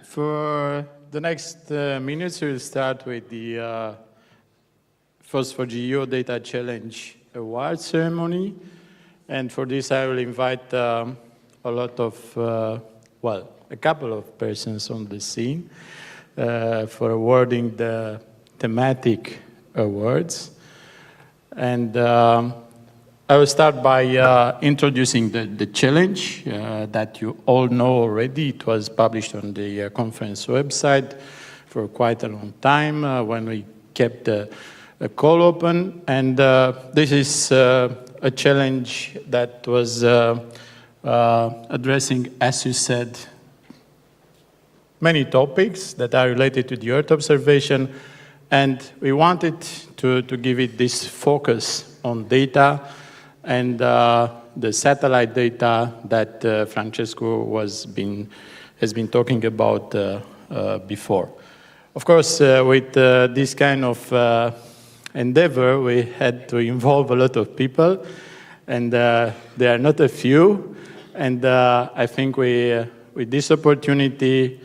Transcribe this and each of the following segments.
For the next minutes, we'll start with the FOSS4Geo Data Challenge Award ceremony. And for this, I will invite a lot of, a couple of persons on the scene for awarding the thematic awards. And I will start by introducing the challenge that you all know already. It was published on the conference website for quite a long time when we kept the call open. And this is a challenge that was addressing, as you said, many topics that are related to the Earth observation. And we wanted to give it this focus on data and the satellite data that Francesco has been talking about before. Of course, with this kind of endeavor, we had to involve a lot of people, and there are not a few. And I think with this opportunity,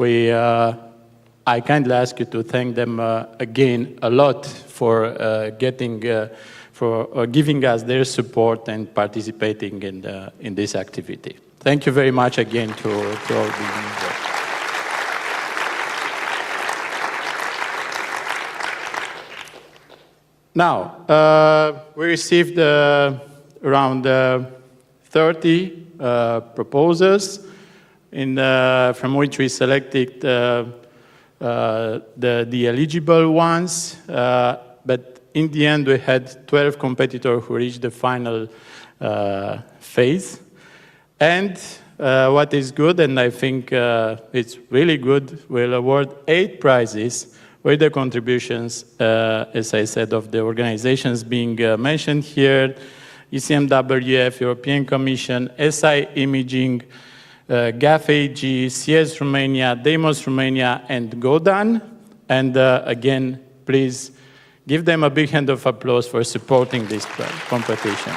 I kindly ask you to thank them again a lot for giving us their support and participating in this activity. Thank you very much again to all the involved. Now, we received around 30 proposals, from which we selected the eligible ones, but in the end, we had 12 competitors who reached the final phase. And what is good, and I think it's really good, we'll award 8 prizes with the contributions, as I said, of the organizations being mentioned here: ECMWF, European Commission, SI Imaging, GAF-AG, CS Romania, Deimos Romania, and GODAN. And again, please give them a big hand of applause for supporting this competition.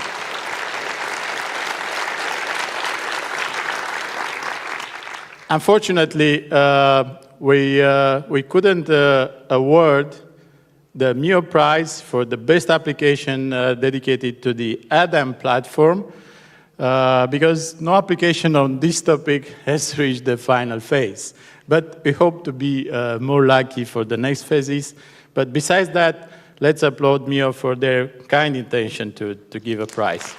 Unfortunately, we couldn't award the MEO prize for the best application dedicated to the ADAM platform because no application on this topic has reached the final phase. But we hope to be more lucky for the next phases. But besides that, let's applaud MEO for their kind intention to give a prize.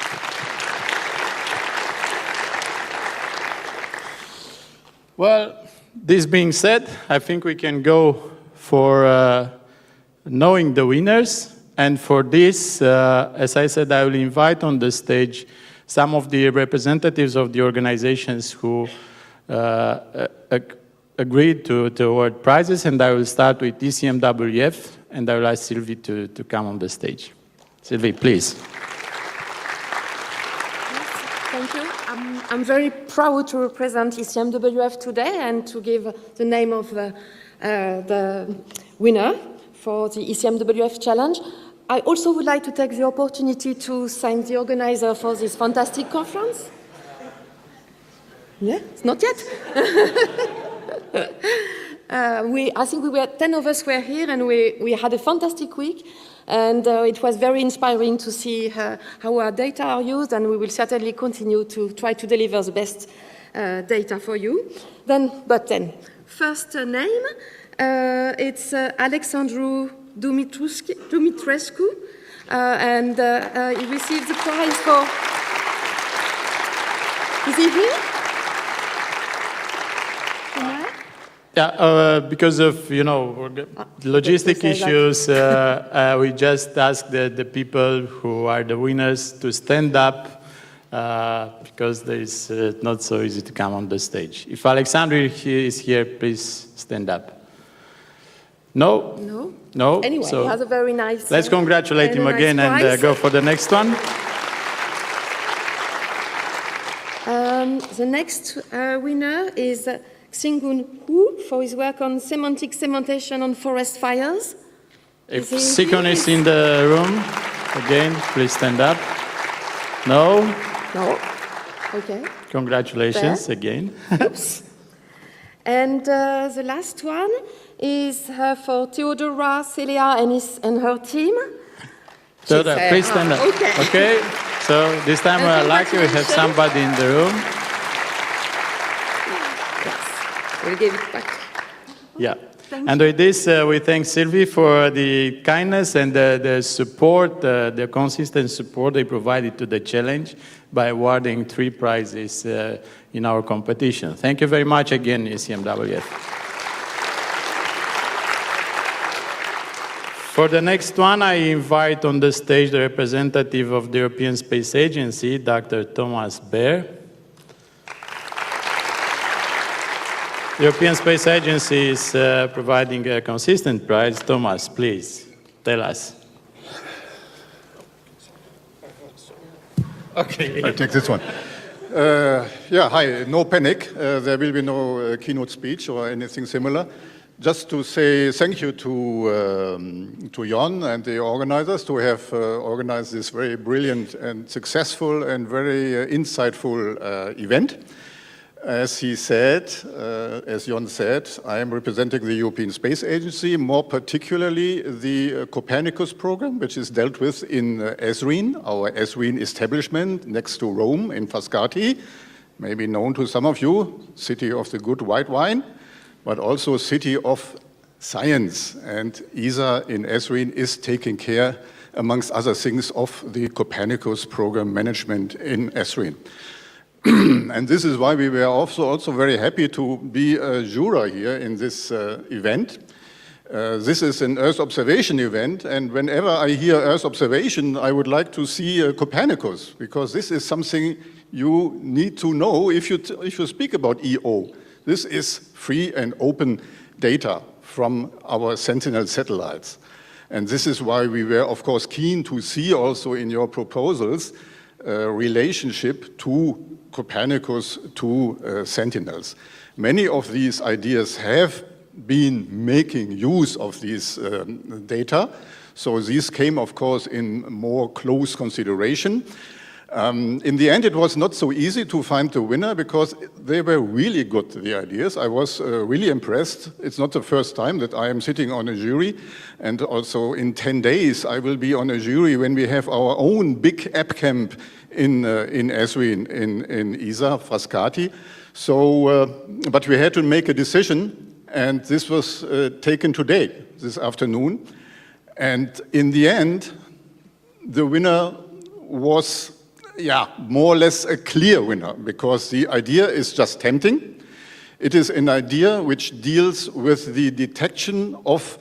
Well, this being said, I think we can go for knowing the winners. And for this, as I said, I will invite on the stage some of the representatives of the organizations who agreed to award prizes. And I will start with ECMWF. And I will ask Sylvie to come on the stage. Sylvie, please. Thank you. I'm very proud to represent ECMWF today and to give the name of the winner for the ECMWF challenge. I also would like to take the opportunity to thank the organizer for this fantastic conference. Yeah, it's not yet. I think we were 10 of us were here, and we had a fantastic week, and it was very inspiring to see how our data are used, and we will certainly continue to try to deliver the best data for you. First name, it's Alexandru Dumitrescu, and he received the prize for. Is he here? Yeah, because of, logistic issues, we just asked the people who are the winners to stand up because it's not so easy to come on the stage. If Alexandru is here, please stand up. No? No? No? Anyway, so he has a very nice... Let's congratulate him again and go for the next one. The next winner is Xingun Hu for his work on semantic segmentation on forest fires. If Sikon is in the room, again, please stand up. No? No. Okay. Congratulations again. Oops. And the last one is for Theodora, Celia, and her team. Theodora, please stand up. Okay. So this time we're lucky we have somebody in the room. Yes, we'll give it back. Yeah. And with this, we thank Sylvie for the kindness and the support, the consistent support they provided to the challenge by awarding 3 prizes in our competition. Thank you very much again, ECMWF. For the next one, I invite on the stage the representative of the European Space Agency, Dr. Thomas Baer. The European Space Agency is providing a consistent prize. Thomas, please, tell us. Okay. I take this one. Yeah, hi, no panic. There will be no keynote speech or anything similar. Just to say thank you to Jon and the organizers to have organized this very brilliant and successful and very insightful event. As he said, as Jon said, I am representing the European Space Agency, more particularly the Copernicus program, which is dealt with in ESRIN, our ESRIN establishment next to Rome in Frascati, maybe known to some of you, city of the good white wine, but also city of science. And ESA in ESRIN is taking care, amongst other things, of the Copernicus program management in ESRIN. And this is why we were also very happy to be a juror here in this event. This is an Earth observation event, and whenever I hear Earth observation, I would like to see Copernicus, because this is something you need to know if you speak about EO. This is free and open data from our Sentinel satellites. And this is why we were, of course, keen to see also in your proposals relationship to Copernicus, to Sentinels. Many of these ideas have been making use of these data. So these came, of course, in more close consideration. In the end, it was not so easy to find the winner because they were really good, the ideas. I was really impressed. It's not the first time that I am sitting on a jury. And also in 10 days, I will be on a jury when we have our own big app camp in ESRIN, in ESA, Frascati. So, but we had to make a decision, and this was taken today, this afternoon. And in the end, the winner was, yeah, more or less a clear winner, because the idea is just tempting. It is an idea which deals with the detection of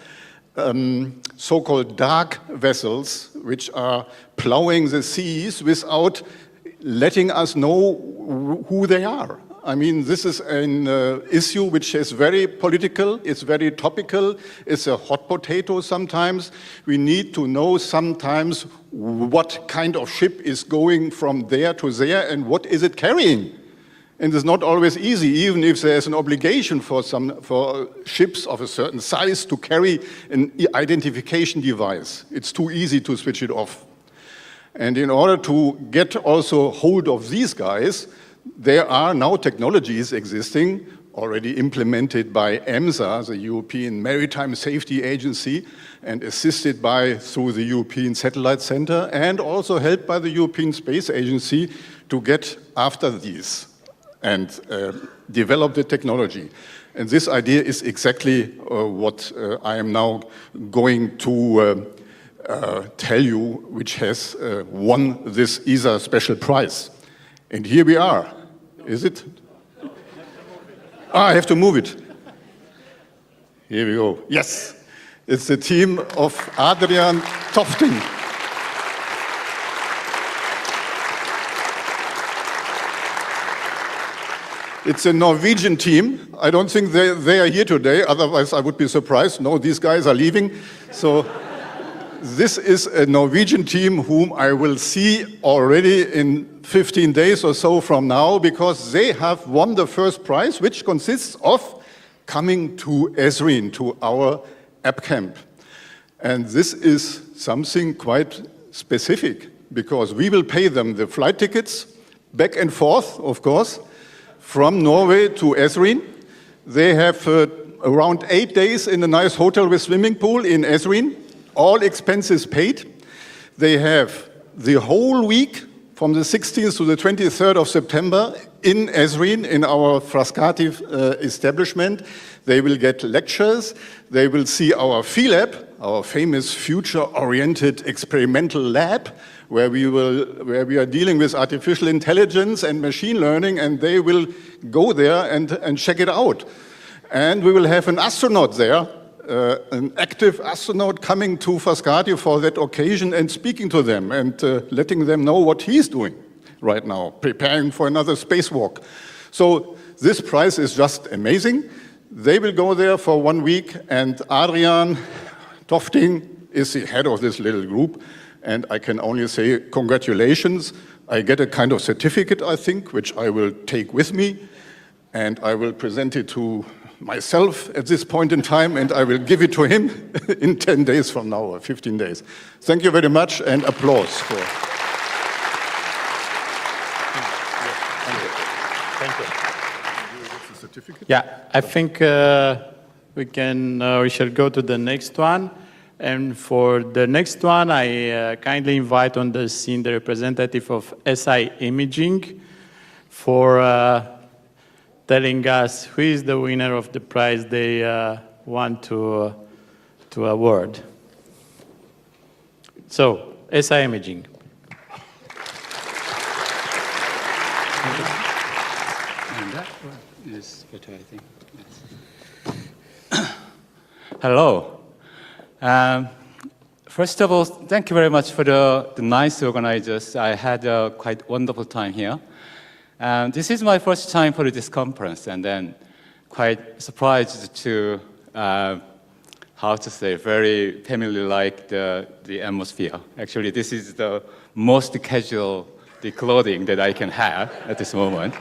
so-called dark vessels, which are plowing the seas without letting us know who they are. I mean, this is an issue which is very political, it's very topical, it's a hot potato sometimes. We need to know sometimes what kind of ship is going from there to there and what is it carrying. And it's not always easy, even if there's an obligation for ships of a certain size to carry an identification device. It's too easy to switch it off. And in order to get also hold of these guys, there are now technologies existing, already implemented by EMSA, the European Maritime Safety Agency, and assisted through the European Satellite Center, and also helped by the European Space Agency to get after these and develop the technology. And this idea is exactly what I am now going to tell you, which has won this ESA special prize. And here we are. Is it? I have to move it. Here we go. Yes. It's the team of Adrian Tofting. It's a Norwegian team. I don't think they are here today, otherwise I would be surprised. No, these guys are leaving. So this is a Norwegian team whom I will see already in 15 days or so from now, because they have won the first prize, which consists of coming to ESRIN, to our app camp. And this is something quite specific, because we will pay them the flight tickets, back and forth, of course, from Norway to ESRIN. They have around 8 days in a nice hotel with swimming pool in Ezrin, all expenses paid. They have the whole week from the 16th to the 23rd of September in Ezrin, in our Frascati establishment. They will get lectures. They will see our PHILAB, our famous future-oriented experimental lab, where we are dealing with artificial intelligence and machine learning, and they will go there and check it out. And we will have an astronaut there, an active astronaut coming to Frascati for that occasion and speaking to them and letting them know what he's doing right now, preparing for another spacewalk. So this prize is just amazing. They will go there for 1 week, and Adrian Tofting is the head of this little group, and I can only say congratulations. I get a kind of certificate, I think, which I will take with me, and I will present it to myself at this point in time, and I will give it to him in 10 days from now, or 15 days. Thank you very much, and applause for... Thank you. The certificate? Yeah, I think we shall go to the next one. And for the next one, I kindly invite on the scene the representative of SI Imaging for telling us who is the winner of the prize they want to award. So, SI Imaging. And that one is better, I think. Yes. Hello. First of all, thank you very much for the nice organizers. I had a quite wonderful time here. This is my first time for this conference, and then quite surprised to, how to say, very familiar like the atmosphere. Actually, this is the most casual clothing that I can have at this moment.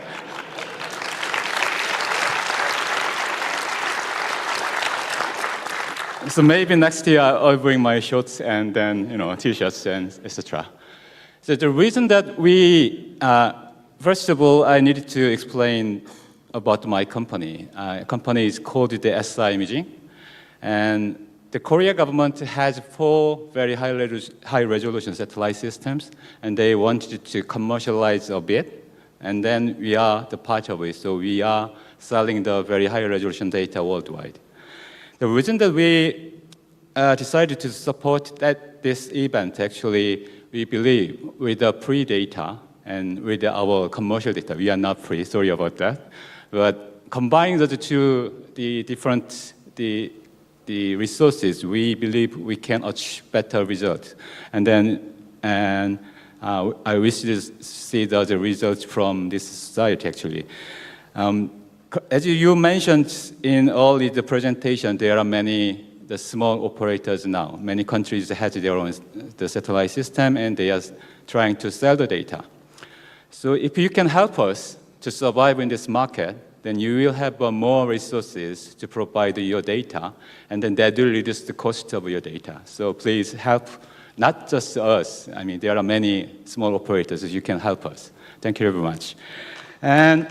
So maybe next year I'll bring my shorts and then, t-shirts and etc. So the reason that we, first of all, I needed to explain about my company. Company is called the SI Imaging, and the Korea government has 4 very high resolution satellite systems, and they wanted to commercialize a bit, and then we are the part of it. So we are selling the very high resolution data worldwide. The reason that we decided to support this event, actually, we believe with the pre-data and with our commercial data, we are not free, sorry about that. But combining the two, the resources, we believe we can achieve better results. And I wish to see the results from this society, actually. As you mentioned in all the presentation, there are many small operators now. Many countries have their own satellite system, and they are trying to sell the data. So if you can help us to survive in this market, then you will have more resources to provide your data, and then that will reduce the cost of your data. So please help, not just us. I mean, there are many small operators that you can help us. Thank you very much. And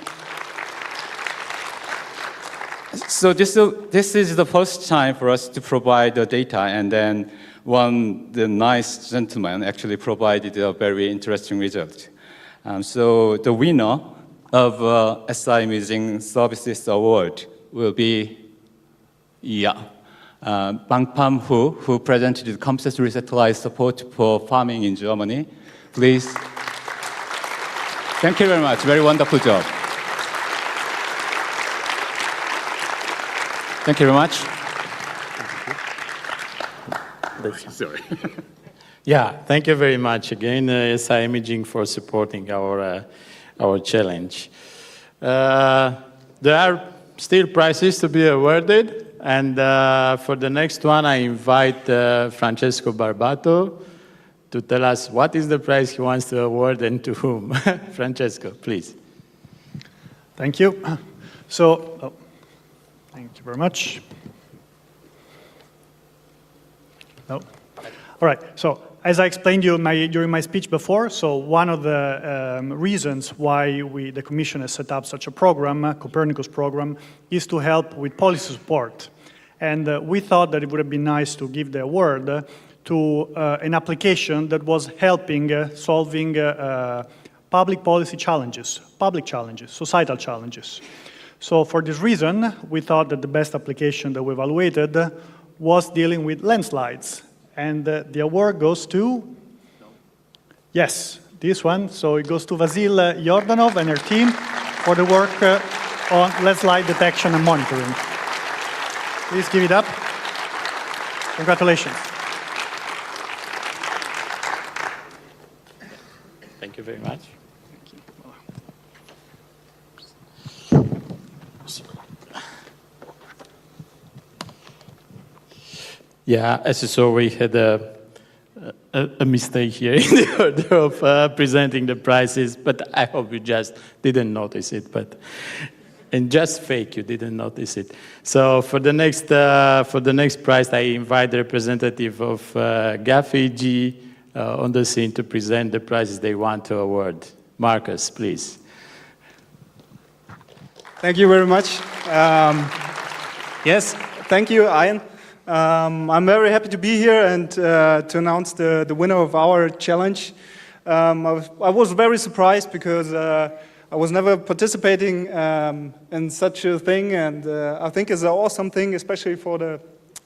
so this is the first time for us to provide the data, and then the nice gentleman actually provided a very interesting result. So the winner of SI Imaging Services Award will be Bang Pam Hu, who presented the compensatory satellite support for farming in Germany. Please. Thank you very much. Very wonderful job. Thank you very much. Sorry. Yeah, thank you very much again, SI Imaging, for supporting our challenge. There are still prizes to be awarded, and for the next one, I invite Francesco Barbato to tell us what is the prize he wants to award and to whom. Francesco, please. Thank you. So, thank you very much. No. All right. So as I explained you during my speech before, so one of the reasons why the Commission has set up such a program, Copernicus program, is to help with policy support. And we thought that it would have been nice to give the award to an application that was helping solving public policy challenges, public challenges, societal challenges. So for this reason, we thought that the best application that we evaluated was dealing with landslides. And the award goes to, yes, this one. So it goes to Vasil Yordanov and her team for the work on landslide detection and monitoring. Please give it up. Congratulations. Thank you very much. Yeah, as you saw, we had a mistake here in the order of presenting the prizes, but I hope you just didn't notice it. And just fake, you didn't notice it. So for the next prize, I invite the representative of GAFAG on the scene to present the prizes they want to award. Marcus, please. Thank you very much. Yes, thank you, Ian. I'm very happy to be here and to announce the winner of our challenge. I was very surprised because I was never participating in such a thing, and I think it's an awesome thing, especially for the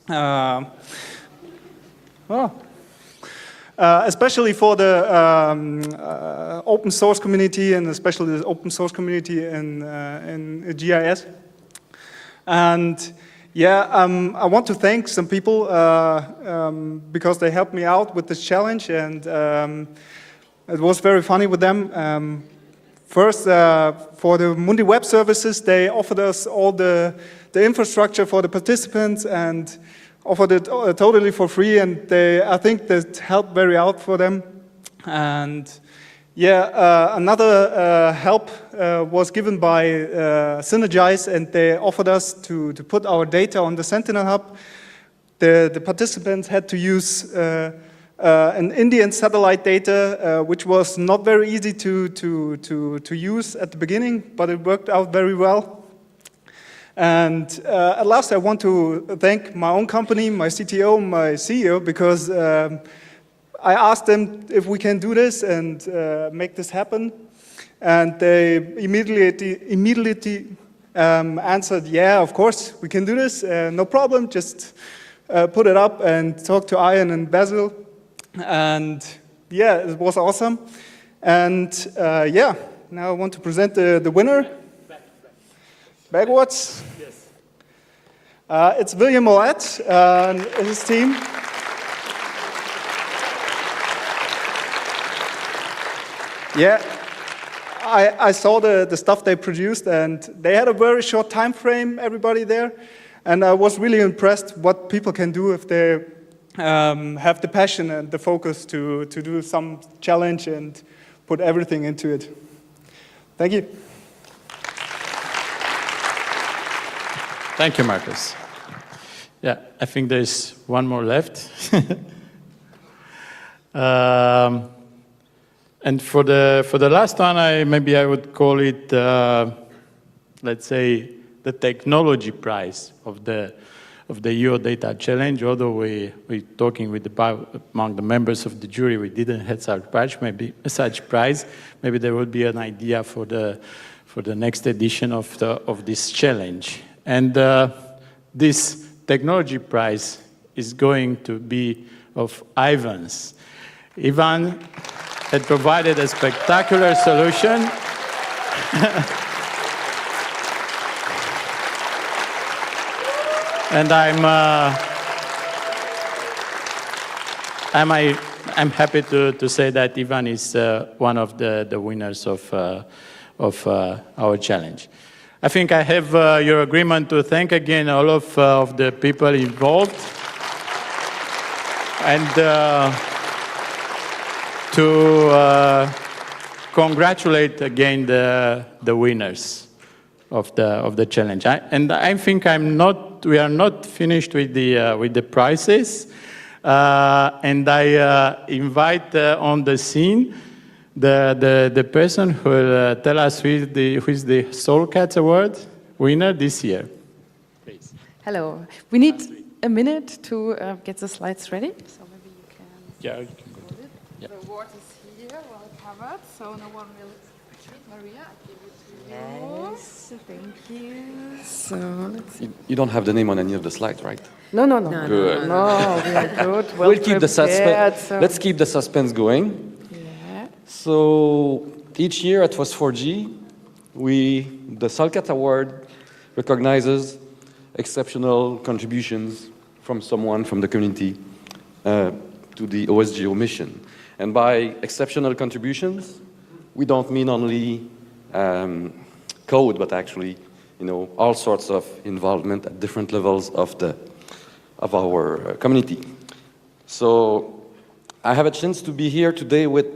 open source community, and especially the open source community in GIS. And yeah, I want to thank some people because they helped me out with this challenge, and it was very funny with them. First, for the Mundi Web Services, they offered us all the infrastructure for the participants and offered it totally for free, and I think that helped very out for them. And yeah, another help was given by Synergize, and they offered us to put our data on the Sentinel Hub. The participants had to use an Indian satellite data, which was not very easy to use at the beginning, but it worked out very well. And at last, I want to thank my own company, my CTO, my CEO, because I asked them if we can do this and make this happen. And they immediately answered, yeah, of course, we can do this, no problem, just put it up and talk to Ian and Basil. And yeah, it was awesome. And yeah, now I want to present the winner. Backwards. Yes. It's William Moat and his team. Yeah, I saw the stuff they produced, and they had a very short time frame, everybody there. And I was really impressed what people can do if they have the passion and the focus to do some challenge and put everything into it. Thank you. Thank you, Marcus. Yeah, I think there's one more left. And for the last one, maybe I would call it, let's say, the technology prize of the EuroData Challenge. Although we're talking with among the members of the jury, we didn't have such prize. Maybe there would be an idea for the next edition of this challenge. And this technology prize is going to be of Ivan's. Ivan had provided a spectacular solution. And I'm happy to say that Ivan is one of the winners of our challenge. I think I have your agreement to thank again all of the people involved, and to congratulate again the winners of the challenge. I think we are not finished with the prizes. And I invite on the scene the person who will tell us who is the Soul Cats Award winner this year. Please. Hello. We need a minute to get the slides ready. So maybe you can. Yeah, you can go. The award is here, well covered, so no one will. Maria, I give it to you. Yes, thank you. So let's see. You don't have the name on any of the slides, right? No. Good. No, we are good. Well We'll keep the prepared, suspense. so- Let's keep the suspense going. Yeah. So each year at FOSS4G, the SOLCAT Award recognizes exceptional contributions from someone from the community to the OSGeo mission. And by exceptional contributions, we don't mean only code, but actually, all sorts of involvement at different levels of our community. So I have a chance to be here today with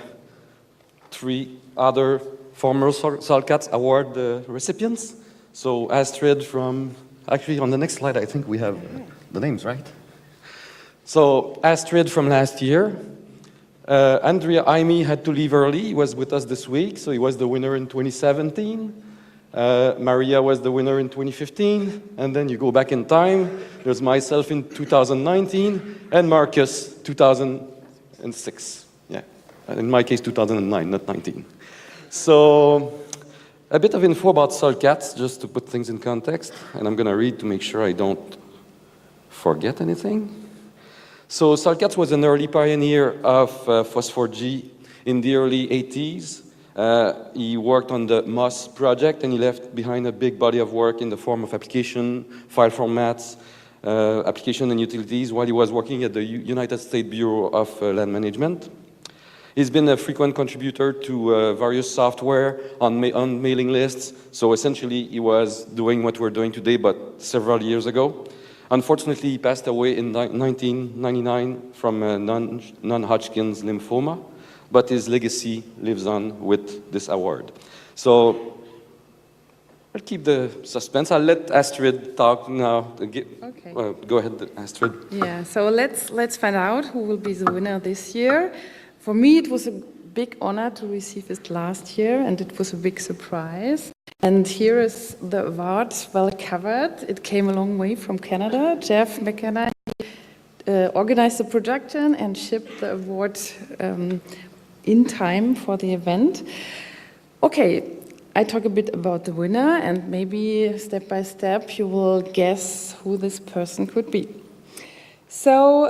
3 other former SOLCAT Award recipients. So Astrid actually on the next slide, I think we have the names, right? So Astrid from last year. Andrea Aimi had to leave early. He was with us this week, so he was the winner in 2017. Maria was the winner in 2015, and then you go back in time. There's myself in 2019, and Marcus 2006. Yeah, in my case 2009, not 19. So a bit of info about SOLCAT, just to put things in context, and I'm going to read to make sure I don't forget anything. So SOLCAT was an early pioneer of FOSS4G in the early 80s. He worked on the MOS project, and he left behind a big body of work in the form of application, file formats, application and utilities while he was working at the United States Bureau of Land Management. He's been a frequent contributor to various software on mailing lists. So essentially, he was doing what we're doing today, but several years ago. Unfortunately, he passed away in 1999 from non-Hodgkin's lymphoma, but his legacy lives on with this award. So I'll keep the suspense. I'll let Astrid talk now. Okay. Go ahead, Astrid. Yeah, so let's find out who will be the winner this year. For me, it was a big honor to receive it last year, and it was a big surprise. And here is the award, well covered. It came a long way from Canada. Jeff McKenna organized the production and shipped the award in time for the event. Okay, I talk a bit about the winner, and maybe step by step you will guess who this person could be. So,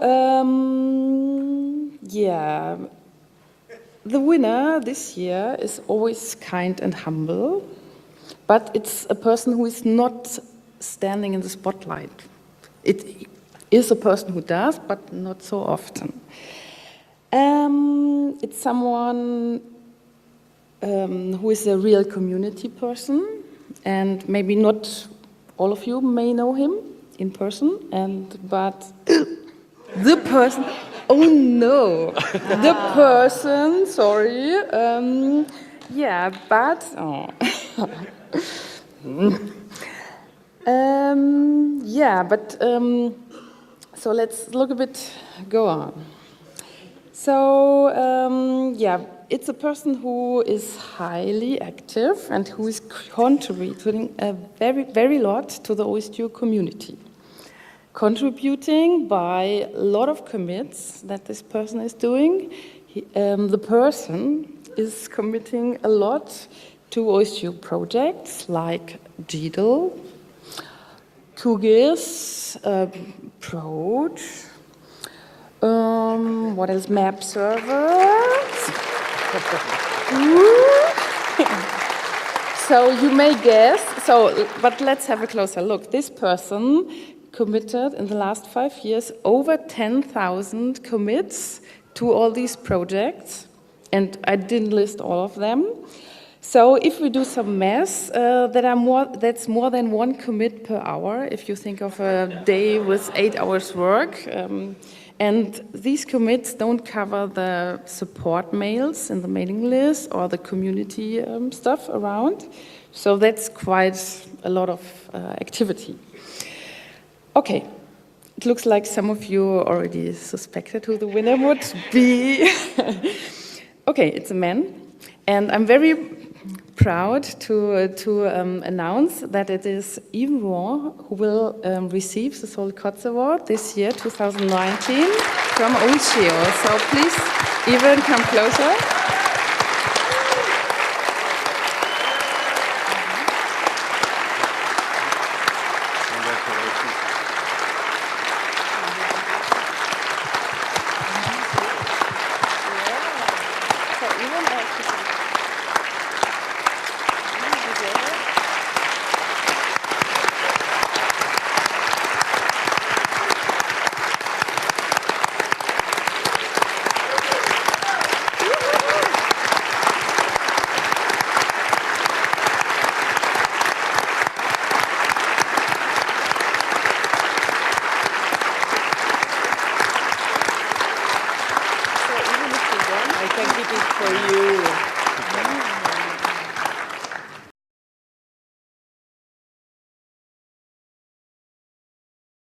yeah, the winner this year is always kind and humble, but it's a person who is not standing in the spotlight. It is a person who does, but not so often. It's someone who is a real community person, and maybe not all of you may know him in person, but the person, oh no, the person, sorry, yeah, but, oh. So let's look a bit, go on. So, yeah, it's a person who is highly active and who is contributing a very lot to the OSGeo community. Contributing by a lot of commits that this person is doing. The person is committing a lot to OSGeo projects like GDAL, QGIS, Proj, what else? Map servers. So you may guess, but let's have a closer look. This person committed in the last 5 years over 10,000 commits to all these projects, and I didn't list all of them. So if we do some math, that's more than 1 commit per hour, if you think of a day with 8 hours work. And these commits don't cover the support mails in the mailing list or the community stuff around. So that's quite a lot of activity. Okay, it looks like some of you already suspected who the winner would be. Okay, it's a man, and I'm very proud to announce that it is Yves Rouen who will receive the Sol Kotz Award this year, 2019, from UNCIO. So please, Yves, come closer. So Yves,